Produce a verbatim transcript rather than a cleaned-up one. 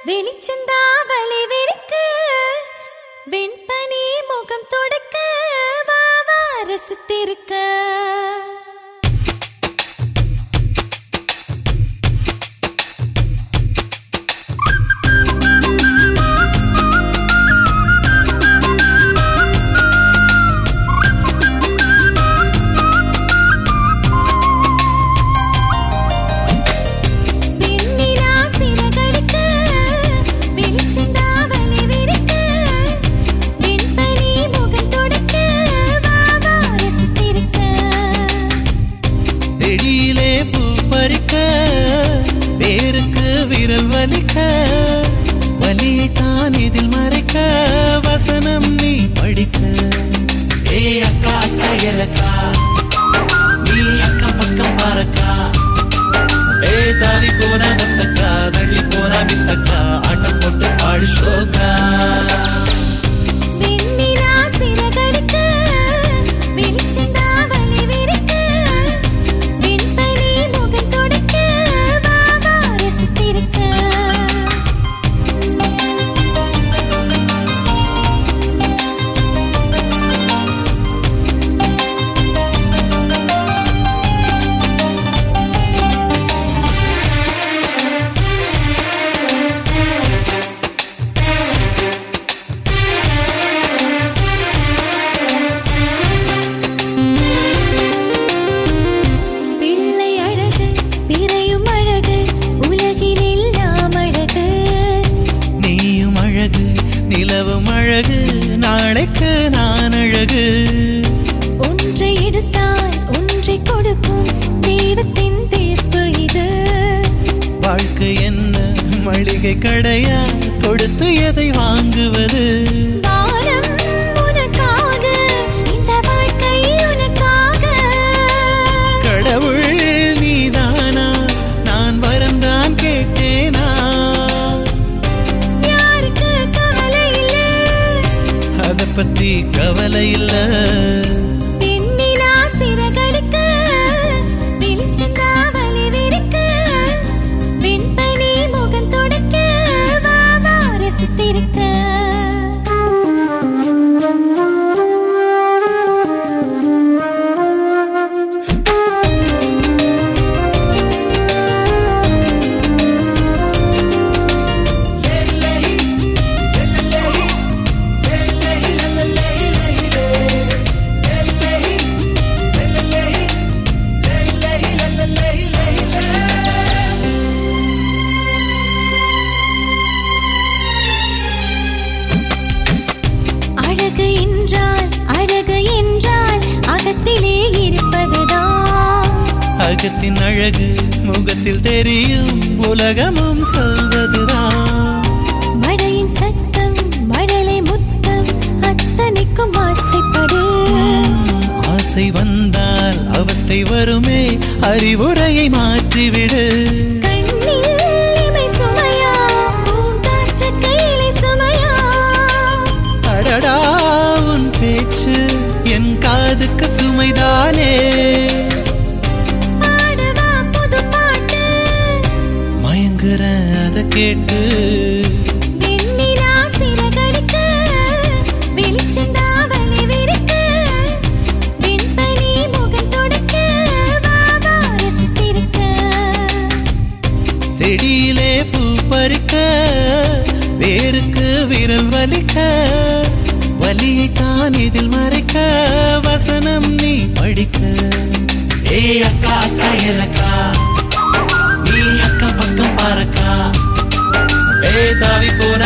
வெளிச்சந்தா வளைவிருக்கு வெண்பனி முகம் தொடக்க வாவா ரசித்திருக்க வலியை தான் இதில் மறைக்க வசனம் நீ படிக்க ஏ அக்கா அக்கா எலக்கா நீ அக்கம் பக்கம் பாரக்கா ஏ தாவி போனா தத்தக்கா தள்ளி போனா வித்தக்கா ஆட்டம் போட்டு பாடு ஷோக்கா நிலவும் அழகு நாளைக்கு நான் அழகு ஒன்றை எடுத்தால் ஒன்றை கொடுக்கும் தெய்வத்தின் தீர்ப்பு இது வாழ்க்கை என்ன மளிகை கடையா கொடுத்து எதை வாங்குவது வானம் உனக்காக இந்த வாழ்க்கை உனக்காக கடவுள் நீதானா நான் வரந்தான் கேட்டேனா பத்தி கவலை இல்ல பெண்ணிலா சிறகடுக்க வெளிச்சந்தா வளைவிருக்கு வெண்பனி முகம் தொடக்க வாவா ரசித்திருக்க அழகு என்றால் அழகு என்றால் அகத்திலே இருப்பதுதான் அகத்தின் அழகு முகத்தில் தெரியும் உலகமும் சொல்வதுதான் மழையின் சத்தம் மழலை முத்தம் அத்தனைக்கும் ஆசைப்படு ஆசை வந்தால் அவஸ்தை வருமே அறிவுரையை மாற்றிவிடு உன் பேச்சு என் காதுக்கு சுமைதானே மயங்குற அத கேட்டு வெண்ணிலா சிறகடுக்க வெளிச்சந்தா வளைவிருக்கு வெண்பனி முகம் தொடக்க வாவா ரசித்திருக்க செடியிலே பூ பறிக்க வேருக்கு விரல் வலிக்க வலியை தான் இதில் மறைக்க வசனம் நீ படிக்க ஏ அக்கா அக்கா எலக்கா நீ அக்கம் பக்கம் பாரக்கா ஏ தாவி போன